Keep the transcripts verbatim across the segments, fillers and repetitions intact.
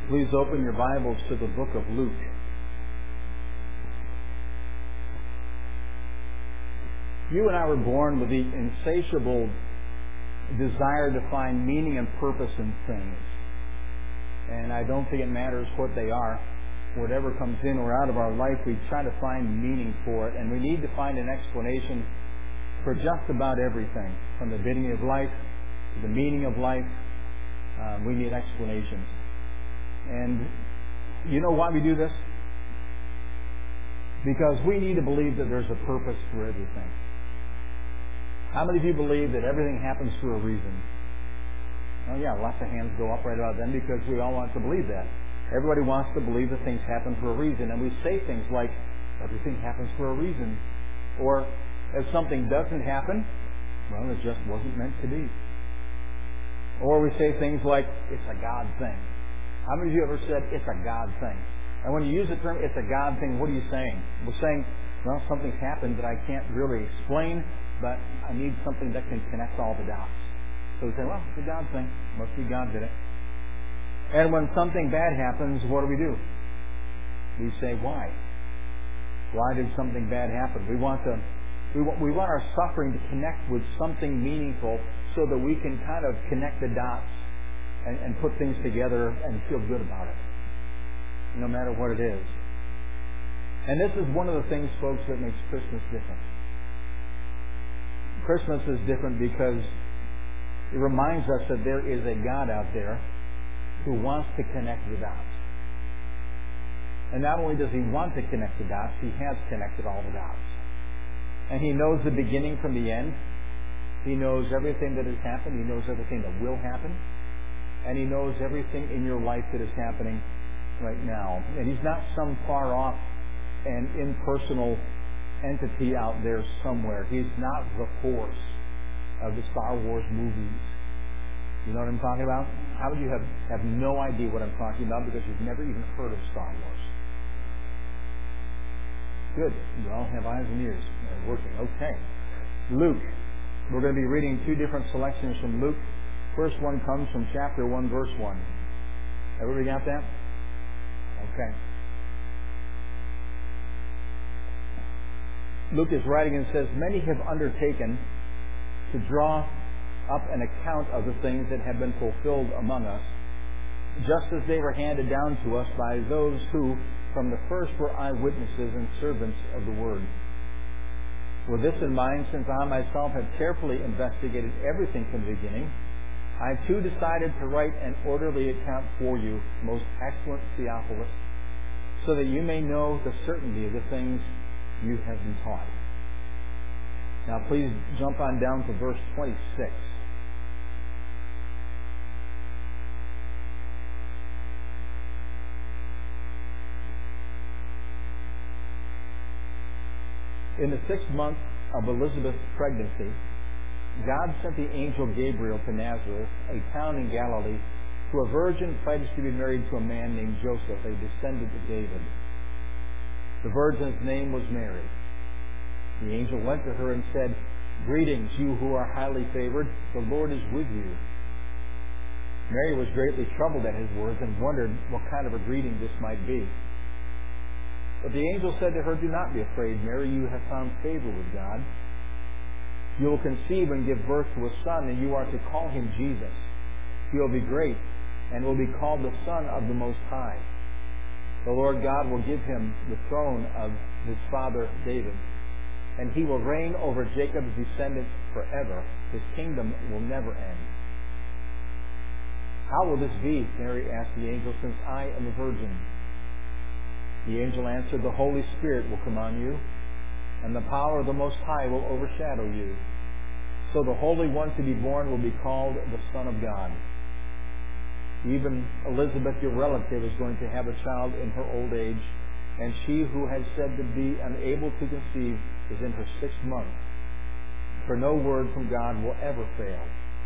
Please open your Bibles to the book of Luke. You and I were born with the insatiable desire to find meaning and purpose in things. And I don't think it matters what they are. Whatever comes in or out of our life, we try to find meaning for it. And we need to find an explanation for just about everything. From the beginning of life to the meaning of life, um, we need explanations. And you know why we do this? Because we need to believe that there's a purpose for everything. How many of you believe that everything happens for a reason? Oh yeah, lots of hands go up right about then because we all want to believe that. Everybody wants to believe that things happen for a reason. And we say things like, everything happens for a reason. Or, if something doesn't happen, well, it just wasn't meant to be. Or we say things like, it's a God thing. How many of you ever said, it's a God thing? And when you use the term, it's a God thing, what are you saying? We're saying, well, something's happened that I can't really explain, but I need something that can connect all the dots. So we say, well, it's a God thing. Must be God did it. And when something bad happens, what do we do? We say, why? Why did something bad happen? We want to, we want, we want our suffering to connect with something meaningful so that we can kind of connect the dots and, and put things together and feel good about it, no matter what it is. And this is one of the things, folks, that makes Christmas different. Christmas is different because it reminds us that there is a God out there who wants to connect the dots. And not only does He want to connect the dots, He has connected all the dots. And He knows the beginning from the end. He knows everything that has happened. He knows everything that will happen. And He knows everything in your life that is happening right now. And He's not some far off and impersonal entity out there somewhere. He's not the force of the Star Wars movies. You know what I'm talking about? How would you have, have no idea what I'm talking about because you've never even heard of Star Wars? Good. You all have eyes and ears. They're working. Okay. Luke. We're going to be reading two different selections from Luke. First one comes from chapter one, verse one. Everybody got that? Okay. Luke is writing and says, many have undertaken to draw up an account of the things that have been fulfilled among us, just as they were handed down to us by those who, from the first, were eyewitnesses and servants of the word. With this in mind, since I myself have carefully investigated everything from the beginning, I too decided to write an orderly account for you, most excellent Theophilus, so that you may know the certainty of the things you have been taught. Now please jump on down to verse twenty-six. In the sixth month of Elizabeth's pregnancy, God sent the angel Gabriel to Nazareth, a town in Galilee, to a virgin pledged to be married to a man named Joseph, a descendant of David. The virgin's name was Mary. The angel went to her and said, greetings, you who are highly favored, the Lord is with you. Mary was greatly troubled at his words and wondered what kind of a greeting this might be. But the angel said to her, do not be afraid, Mary, you have found favor with God. You will conceive and give birth to a son, and you are to call him Jesus. He will be great, and will be called the Son of the Most High. The Lord God will give him the throne of his father David, and he will reign over Jacob's descendants forever. His kingdom will never end. How will this be, Mary asked the angel, since I am a virgin? The angel answered, the Holy Spirit will come on you, and the power of the Most High will overshadow you. So the Holy One to be born will be called the Son of God. Even Elizabeth, your relative, is going to have a child in her old age, and she who had said to be unable to conceive is in her sixth month. For no word from God will ever fail.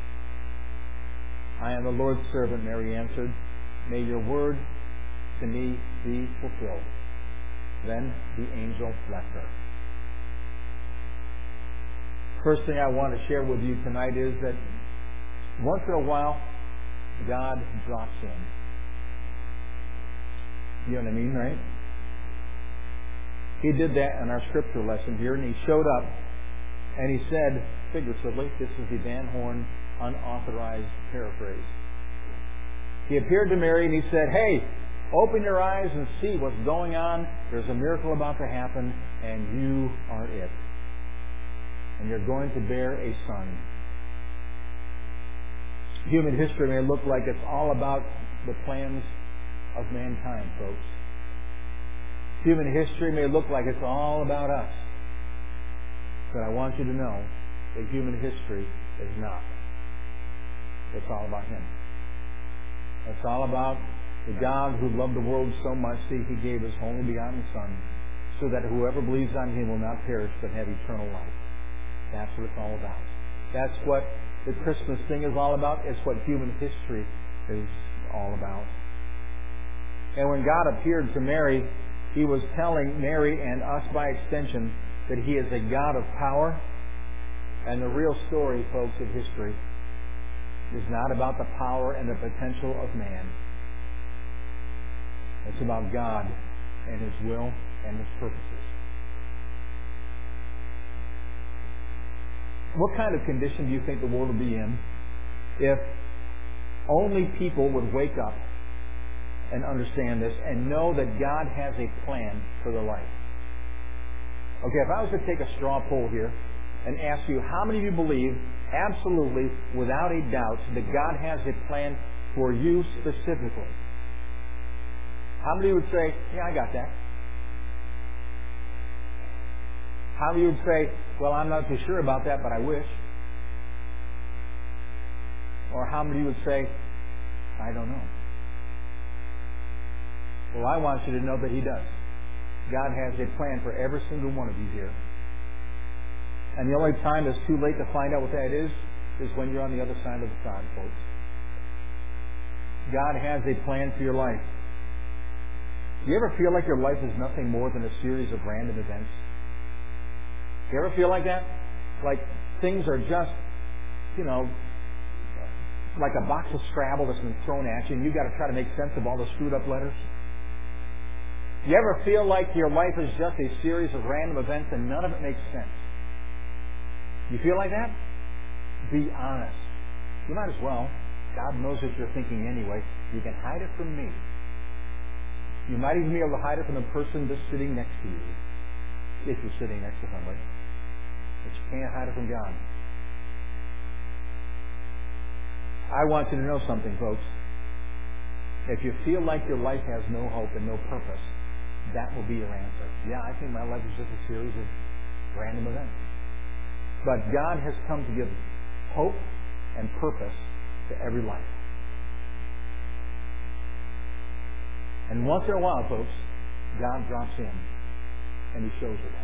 I am the Lord's servant, Mary answered. May your word to me be fulfilled. Then the angel left her. First thing I want to share with you tonight is that once in a while, God drops in. You know what I mean, right? He did that in our scripture lesson here, and he showed up, and he said, figuratively, this is the Van Horn unauthorized paraphrase. He appeared to Mary, and he said, hey, open your eyes and see what's going on. There's a miracle about to happen, and you are it. And you're going to bear a son. Human history may look like it's all about the plans of mankind, folks. Human history may look like it's all about us. But I want you to know that human history is not. It's all about Him. It's all about the God who loved the world so much that He gave His only begotten Son, so that whoever believes on Him will not perish but have eternal life. That's what it's all about. That's what the Christmas thing is all about. It's what human history is all about. And when God appeared to Mary, He was telling Mary and us by extension that He is a God of power. And the real story, folks, of history is not about the power and the potential of man. It's about God and His will and His purposes. What kind of condition do you think the world would be in if only people would wake up and understand this and know that God has a plan for their life? Okay, if I was to take a straw poll here and ask you, how many of you believe absolutely, without a doubt, that God has a plan for you specifically? How many would say, yeah, I got that? How many would say, well, I'm not too sure about that, but I wish? Or how many would say, I don't know? Well, I want you to know that He does. God has a plan for every single one of you here. And the only time it's too late to find out what that is, is when you're on the other side of the sod, folks. God has a plan for your life. Do you ever feel like your life is nothing more than a series of random events? Do you ever feel like that? Like things are just, you know, like a box of Scrabble that's been thrown at you and you've got to try to make sense of all the screwed up letters? Do you ever feel like your life is just a series of random events and none of it makes sense? You feel like that? Be honest. You might as well. God knows what you're thinking anyway. You can hide it from me. You might even be able to hide it from the person that's sitting next to you, if you're sitting next to somebody. But you can't hide it from God. I want you to know something, folks. If you feel like your life has no hope and no purpose, that will be your answer. Yeah, I think my life is just a series of random events. But God has come to give hope and purpose to every life. And once in a while, folks, God drops in and He shows you that.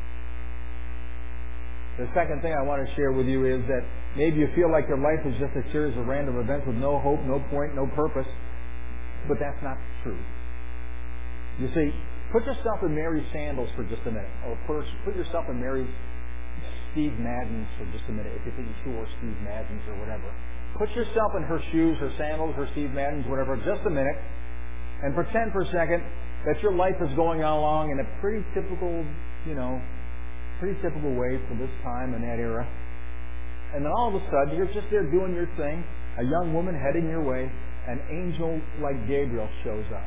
The second thing I want to share with you is that maybe you feel like your life is just a series of random events with no hope, no point, no purpose. But that's not true. You see, put yourself in Mary's sandals for just a minute. Or first, put yourself in Mary's Steve Madden's for just a minute, if you think you sure Steve Madden's or whatever. Put yourself in her shoes, her sandals, her Steve Madden's, whatever, just a minute, and pretend for a second that your life is going along in a pretty typical, you know, pretty typical way for this time and that era. And then all of a sudden, you're just there doing your thing, a young woman heading your way, an angel like Gabriel shows up.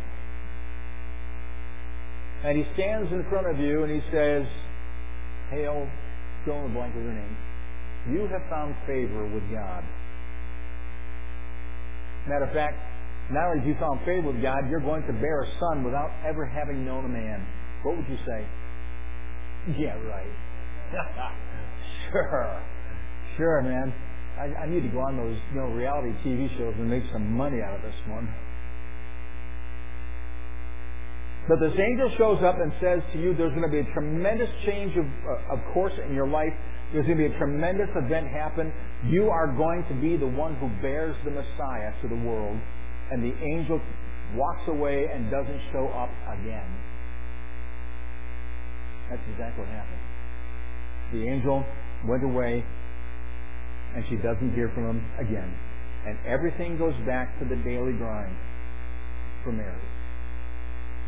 And he stands in front of you and he says, Hail, fill in the blank with your name. You have found favor with God. Matter of fact, not only have you found favor with God, you're going to bear a son without ever having known a man. What would you say? Yeah, right. Sure. Sure, man. I, I need to go on those, you know, reality T V shows and make some money out of this one. But this angel shows up and says to you, there's going to be a tremendous change of, uh, of course in your life. There's going to be a tremendous event happen. You are going to be the one who bears the Messiah to the world. And the angel walks away and doesn't show up again. That's exactly what happened. The angel went away and she doesn't hear from him again. And everything goes back to the daily grind for Mary.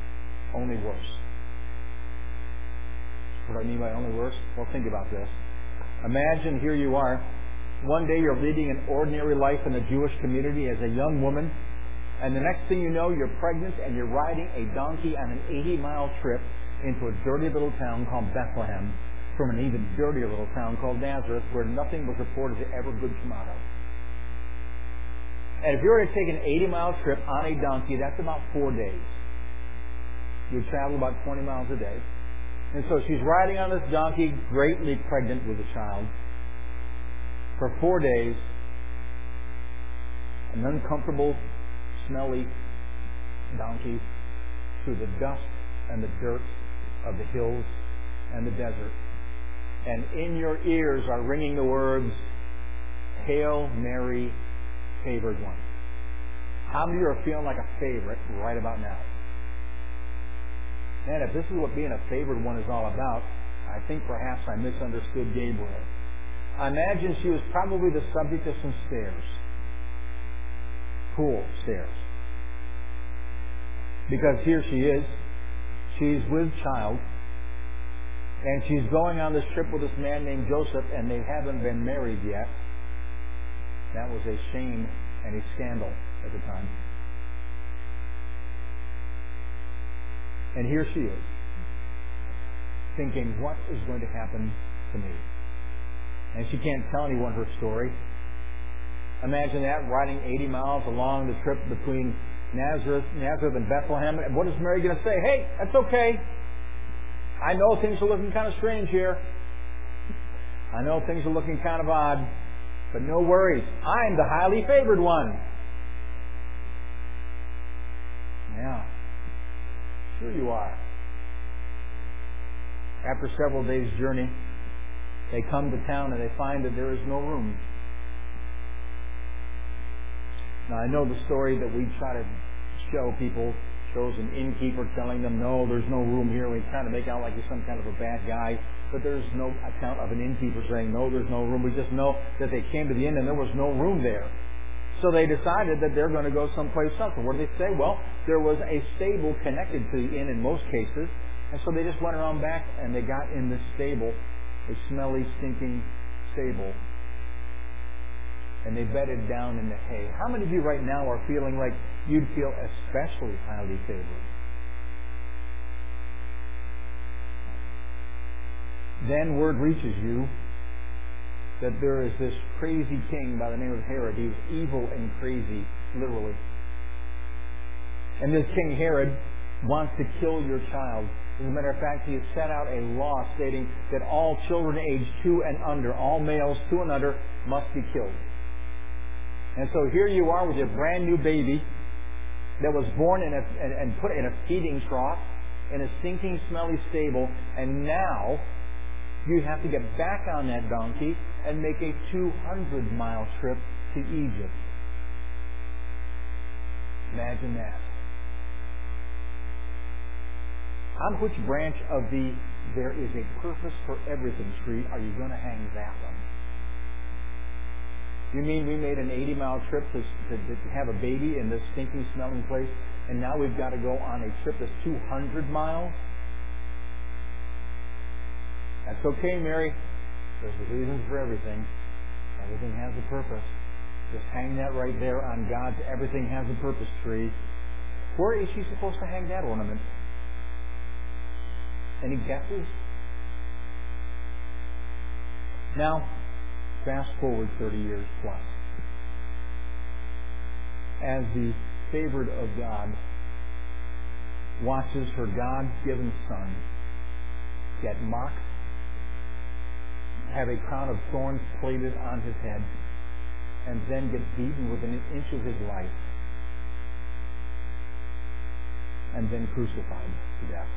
only worse. What do I mean by only worse? Well, think about this. Imagine here you are. One day you're leading an ordinary life in the Jewish community as a young woman, and the next thing you know, you're pregnant and you're riding a donkey on an eighty-mile trip into a dirty little town called Bethlehem from an even dirtier little town called Nazareth, where nothing was reported to ever good come out of. And if you were to take an eighty-mile trip on a donkey, that's about four days. You travel about twenty miles a day. And so she's riding on this donkey, greatly pregnant with a child, for four days, an uncomfortable, smelly donkey through the dust and the dirt of the hills and the desert. And in your ears are ringing the words, Hail Mary, favored one. How many of you are feeling like a favorite right about now? Man, if this is what being a favored one is all about, I think perhaps I misunderstood Gabriel. I imagine she was probably the subject of some stares. Cool stares. Because here she is. She's with child. And she's going on this trip with this man named Joseph, and they haven't been married yet. That was a shame and a scandal at the time. And here she is, thinking, what is going to happen to me? And she can't tell anyone her story. Imagine that, riding eighty miles along the trip between Nazareth, Nazareth and Bethlehem. And what is Mary going to say? Hey, that's okay. I know things are looking kind of strange here. I know things are looking kind of odd. But no worries. I'm the highly favored one. Yeah. Sure you are. After several days' journey, they come to town and they find that there is no room. Now, I know the story that we try to show people shows an innkeeper telling them, no, there's no room here. We try to make out like he's some kind of a bad guy. But there's no account of an innkeeper saying, no, there's no room. We just know that they came to the inn and there was no room there. So they decided that they're going to go someplace else. And what did they say? Well, there was a stable connected to the inn in most cases. And so they just went around back and they got in this stable, a smelly, stinking stable. And they bedded down in the hay. How many of you right now are feeling like you'd feel especially highly favored? Then word reaches you that there is this crazy king by the name of Herod. He was evil and crazy, literally. And this King Herod wants to kill your child. As a matter of fact, he has set out a law stating that all children aged two and under, all males two and under, must be killed. And so here you are with your brand new baby that was born in a, and, and put in a feeding trough in a stinking, smelly stable, and now you have to get back on that donkey and make a two hundred mile trip to Egypt. Imagine that. On which branch of the "there is a purpose for everything" tree are you going to hang that one? You mean we made an eighty mile trip to, to, to have a baby in this stinking, smelling place, and now we've got to go on a trip that's two hundred miles? That's okay, Mary. There's a reason for everything. Everything has a purpose. Just hang that right there on God's "everything has a purpose" tree. Where is she supposed to hang that ornament? Any guesses? Now, fast forward thirty years plus. As the favored of God watches her God-given son get mocked, have a crown of thorns plaited on his head, and then get beaten within an inch of his life, and then crucified to death.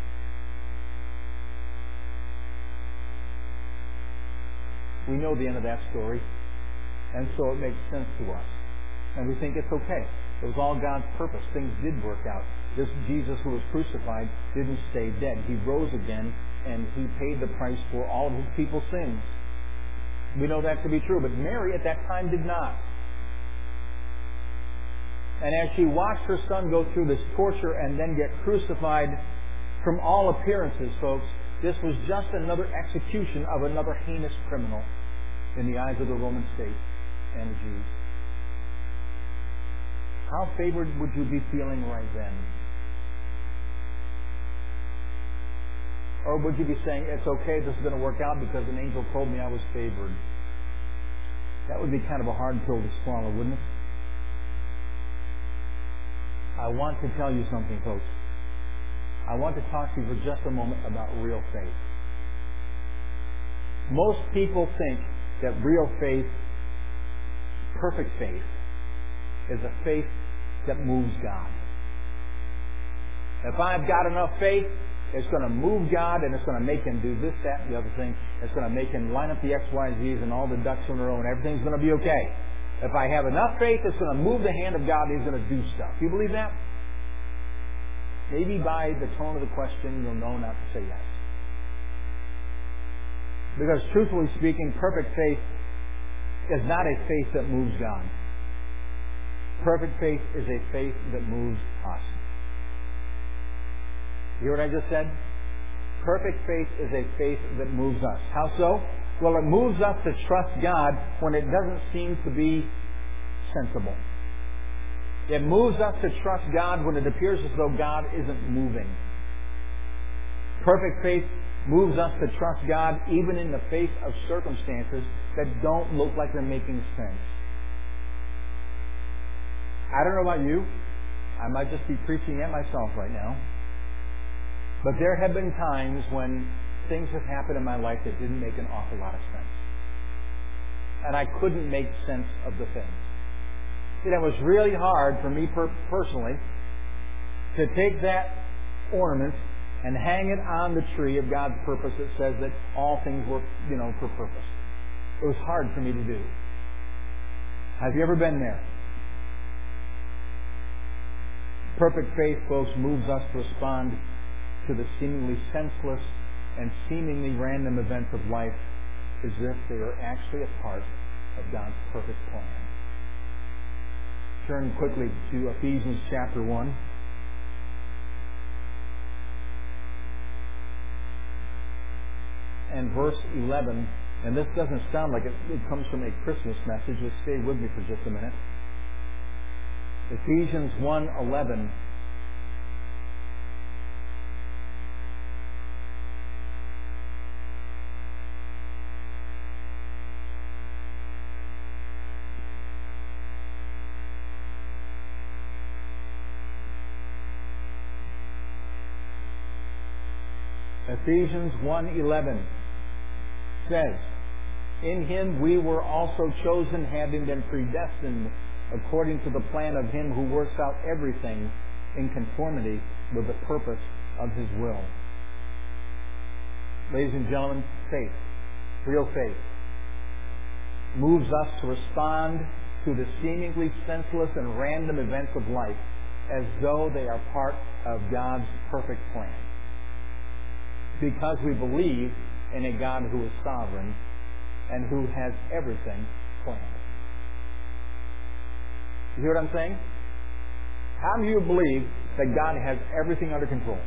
We know the end of that story, and so it makes sense to us. And we think it's okay. It was all God's purpose. Things did work out. This Jesus who was crucified didn't stay dead. He rose again, and he paid the price for all of his people's sins. We know that to be true, but Mary at that time did not. And as she watched her son go through this torture and then get crucified, from all appearances, folks, this was just another execution of another heinous criminal in the eyes of the Roman state and the Jews. How favored would you be feeling right then? Or would you be saying, it's okay, this is going to work out because an angel told me I was favored? That would be kind of a hard pill to swallow, wouldn't it? I want to tell you something, folks. I want to talk to you for just a moment about real faith. Most people think that real faith, perfect faith, is a faith that moves God. If I've got enough faith, it's going to move God and it's going to make Him do this, that, and the other thing. It's going to make Him line up the X, Y, Z's and all the ducks in a row and everything's going to be okay. If I have enough faith, it's going to move the hand of God and He's going to do stuff. Do you believe that? Maybe by the tone of the question, you'll know not to say yes. Because truthfully speaking, perfect faith is not a faith that moves God. Perfect faith is a faith that moves us. You hear what I just said? Perfect faith is a faith that moves us. How so? Well, it moves us to trust God when it doesn't seem to be sensible. It moves us to trust God when it appears as though God isn't moving. Perfect faith moves us to trust God even in the face of circumstances that don't look like they're making sense. I don't know about you. I might just be preaching at myself right now. But there have been times when things have happened in my life that didn't make an awful lot of sense. And I couldn't make sense of the things. And it was really hard for me per- personally to take that ornament and hang it on the tree of God's purpose that says that all things work, you know, for purpose. It was hard for me to do. Have you ever been there? Perfect faith, folks, moves us to respond to the seemingly senseless and seemingly random events of life as if they are actually a part of God's perfect plan. Turn quickly to Ephesians chapter one. And verse eleven. And this doesn't sound like it, it comes from a Christmas message. Just stay with me for just a minute. Ephesians one eleven. Ephesians one eleven says, in Him we were also chosen, having been predestined according to the plan of Him who works out everything in conformity with the purpose of His will. Ladies and gentlemen, faith, real faith, moves us to respond to the seemingly senseless and random events of life as though they are part of God's perfect plan. Because we believe in a God who is sovereign and who has everything planned. You hear what I'm saying? How do you believe that God has everything under control?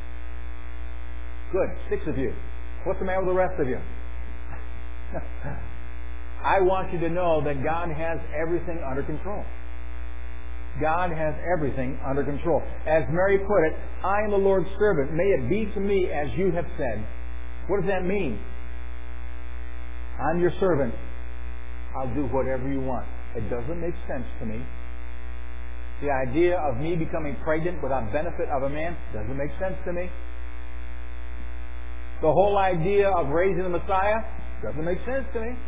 Good. Six of you. What's the matter with the rest of you? I want you to know that God has everything under control. God has everything under control. As Mary put it, I am the Lord's servant. May it be to me as you have said. What does that mean? I'm your servant. I'll do whatever you want. It doesn't make sense to me. The idea of me becoming pregnant without benefit of a man doesn't make sense to me. The whole idea of raising the Messiah doesn't make sense to me.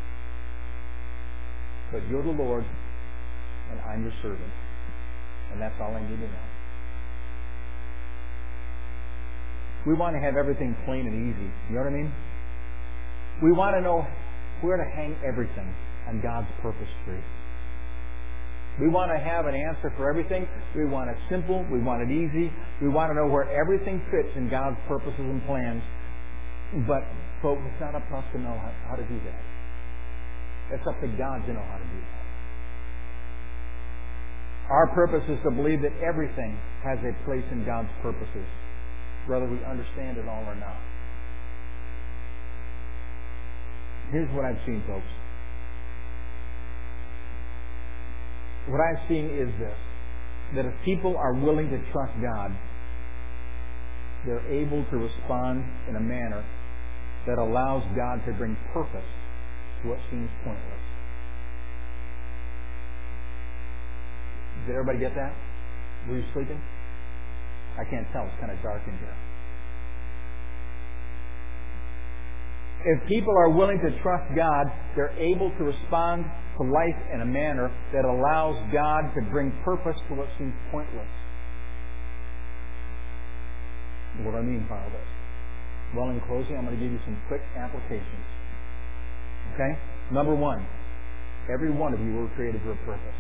But you're the Lord, and I'm your servant. And that's all I need to know. We want to have everything plain and easy. You know what I mean? We want to know where to hang everything on God's purpose tree. We want to have an answer for everything. We want it simple. We want it easy. We want to know where everything fits in God's purposes and plans. But, folks, it's not up to us to know how, how to do that. It's up to God to know how to do that. Our purpose is to believe that everything has a place in God's purposes, whether we understand it all or not. Here's what I've seen, folks. What I've seen is this, that if people are willing to trust God, they're able to respond in a manner that allows God to bring purpose to what seems pointless. Did everybody get that? Were you sleeping? I can't tell. It's kind of dark in here. If people are willing to trust God, they're able to respond to life in a manner that allows God to bring purpose to what seems pointless. What do I mean by all this? Well, in closing, I'm going to give you some quick applications. Okay? Number one, every one of you were created for a purpose.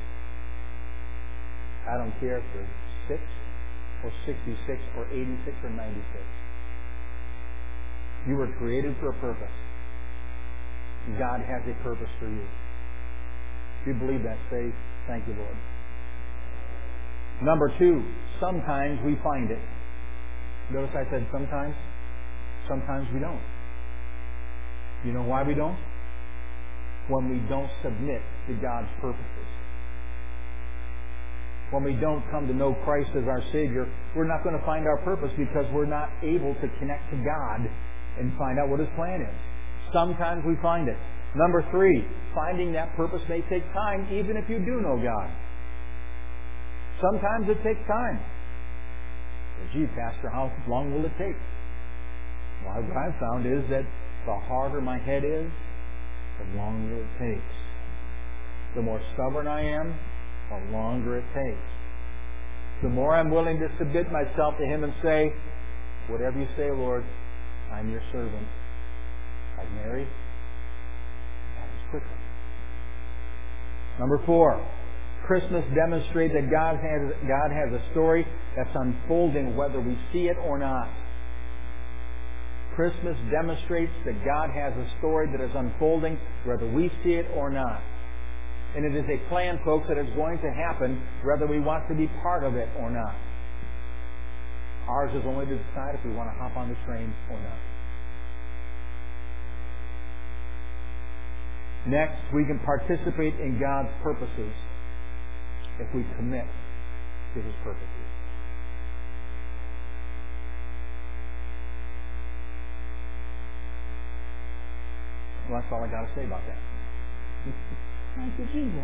I don't care if you're six or sixty-six or eighty-six or ninety-six. You were created for a purpose. God has a purpose for you. If you believe that, say, thank you, Lord. Number two, sometimes we find it. Notice I said sometimes. Sometimes we don't. You know why we don't? When we don't submit to God's purposes. When we don't come to know Christ as our Savior, we're not going to find our purpose because we're not able to connect to God and find out what His plan is. Sometimes we find it. Number three, finding that purpose may take time even if you do know God. Sometimes it takes time. Well, gee, Pastor, how long will it take? Well, what I've found is that the harder my head is, the longer it takes. The more stubborn I am, the longer it takes. The more I'm willing to submit myself to Him and say, whatever you say, Lord, I'm your servant. Like Mary, happens quickly. Number four, Christmas demonstrates that God has, God has a story that's unfolding whether we see it or not. Christmas demonstrates that God has a story that is unfolding whether we see it or not. And it is a plan, folks, that is going to happen whether we want to be part of it or not. Ours is only to decide if we want to hop on the train or not. Next, we can participate in God's purposes if we commit to His purposes. Well, that's all I got to say about that. Thank you, Jesus.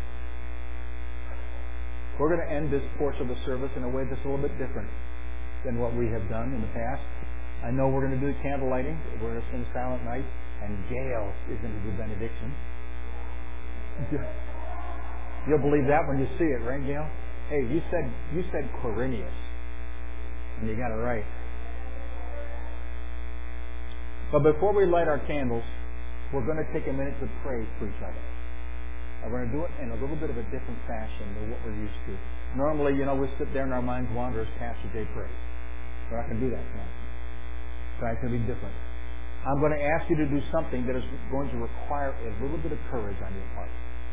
We're going to end this portion of the service in a way that's a little bit different than what we have done in the past. I know we're going to do candle lighting. We're going to sing Silent Night, and Gail is going to do benediction. You'll believe that when you see it, right, Gail? Hey, you said you said Quirinius, and you got it right. But before we light our candles, we're going to take a minute to pray for each other. And we're going to do it in a little bit of a different fashion than what we're used to. Normally, you know, we sit there and our minds wander as Pastor Jay prays. We're not going to do that tonight. Tonight's going to be different. I'm going to ask you to do something that is going to require a little bit of courage on your part.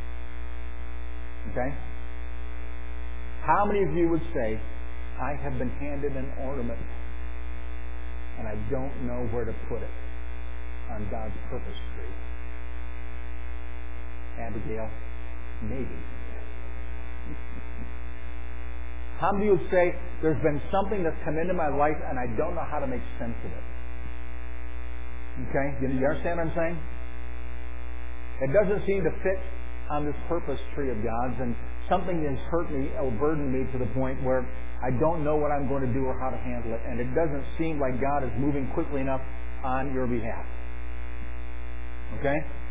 Okay? How many of you would say, I have been handed an ornament and I don't know where to put it on God's purpose tree? Abigail, maybe. How many of you would say, there's been something that's come into my life and I don't know how to make sense of it? Okay? You understand what I'm saying? It doesn't seem to fit on this purpose tree of God's, and something has hurt me or burdened me to the point where I don't know what I'm going to do or how to handle it, and it doesn't seem like God is moving quickly enough on your behalf. Okay?